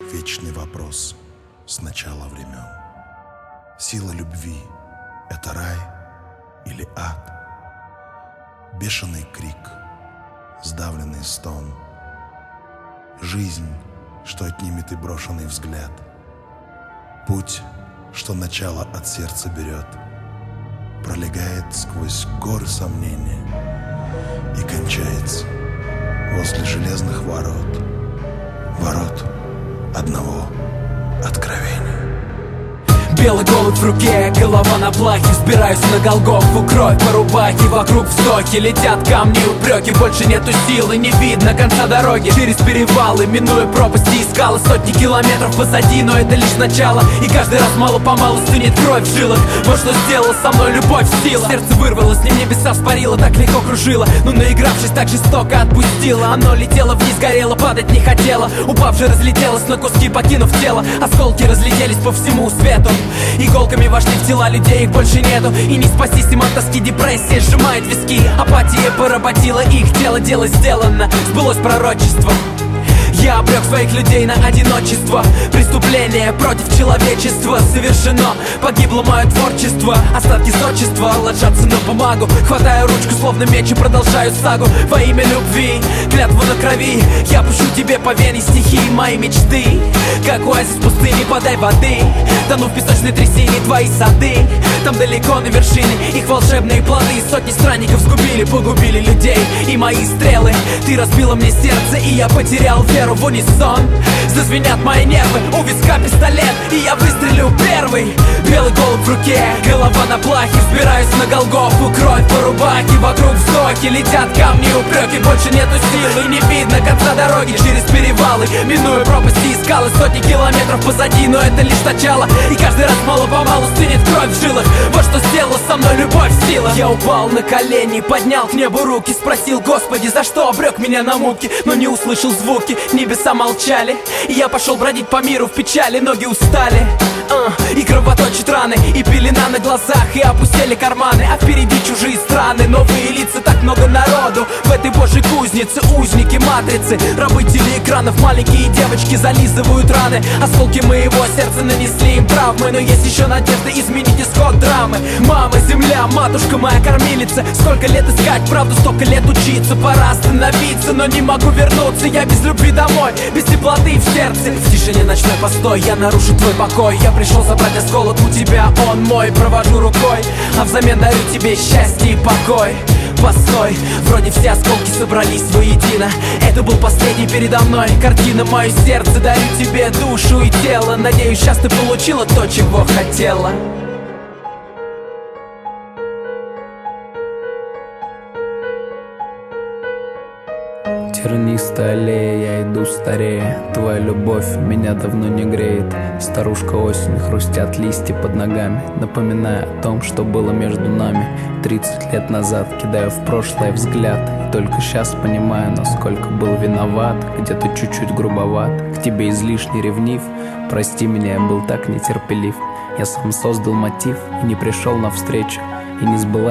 Вечный вопрос с начала времен. Сила любви — это рай или ад? Бешеный крик, сдавленный стон. Жизнь, что отнимет и брошенный взгляд. Путь, что начало от сердца берет, пролегает сквозь горы сомнения и кончается возле железных ворот. Ворот одного откровения. Белый голубь в руке, голова на плахе. Взбираюсь на Голгофу, кровь по рубахе. Вокруг вздохи, летят камни, упреки. Больше нету силы, не видно конца дороги. Через перевалы, минуя пропасти и скалы. Сотни километров позади, но это лишь начало. И каждый раз мало-помалу стынет кровь в жилах. Вот что сделала со мной любовь, сила. Сердце вырвалось, не небеса вспарило, так легко кружило. Но наигравшись, так жестоко отпустила. Оно летело вниз, горело, падать не хотело. Упав же разлетелось на куски, покинув тело. Осколки разлетелись по всему свету. Иголками вошли в тела людей, их больше нету. И не спастись им от тоски, депрессия сжимает виски. Апатия поработила их тело, дело сделано. Сбылось пророчество. Я обрек своих людей на одиночество. Преступление против человечества совершено. Погибло мое творчество. Остатки зодчества ложатся на бумагу. Хватаю ручку, словно меч, и продолжаю сагу. Во имя любви, клятву на крови, я пущу тебе по вене стихи мои мечты. Как оазис в пустыне, подай воды. Тону в песочной трясине твои сады. Там далеко на вершине их волшебные плоды. Сотни странников сгубили, погубили людей. И мои стрелы, ты разбила мне сердце, и я потерял веру в унисон. Зазвенят мои нервы, у виска пистолет, и я выстрелю первый. Белый голубь в руке, голова на плахе. Взбираюсь на Голгофу, кровь по рубахе. Вокруг вздохи, летят камни, упреки. Больше нету силы, не видно конца дороги. Через перевалы, минуя пропасти и скалы. Сотни километров позади, но это лишь начало. И каждый раз мало-помалу стынет кровь в жилах. Вот что сделала со мной любовь, сила. Я упал на колени, поднял к небу руки. Спросил: Господи, за что обрек меня на муки? Но не услышал звуки, небеса молчали. И я пошел бродить по миру в печали. Ноги устали, и кровоточат раны, и пелена на глазах, и опустели карманы. А впереди чужие страны, новые лица, так много народу. В этой божьей кузнице узники матрицы, рабы телеэкранов, маленькие девочки зализывают раны. Осколки моего сердца нанесли им травмы, но есть еще надежда изменить исход драмы. Мама, земля, матушка моя кормилица. Сколько лет искать правду, столько лет учиться. Пора остановиться, но не могу вернуться. Я без любви домой, без теплоты в сердце. В тишине ночной постой, я нарушу твой покой. Я пришел забрать осколок у тебя, он мой. Провожу рукой, а взамен дарю тебе счастье и покой. Постой, вроде все осколки собрались воедино. Это был последний передо мной картина. Мое сердце дарю тебе душу и тело. Надеюсь, сейчас ты получила то, чего хотела. Тернистая аллея, я иду старее. Твоя любовь меня давно не греет. Старушка осень, хрустят листья под ногами, напоминая о том, что было между нами. 30 лет назад кидаю в прошлое взгляд, и только сейчас понимаю, насколько был виноват. Где-то чуть-чуть грубоват, к тебе излишне ревнив. Прости меня, я был так нетерпелив. Я сам создал мотив и не пришел навстречу, и не сбылась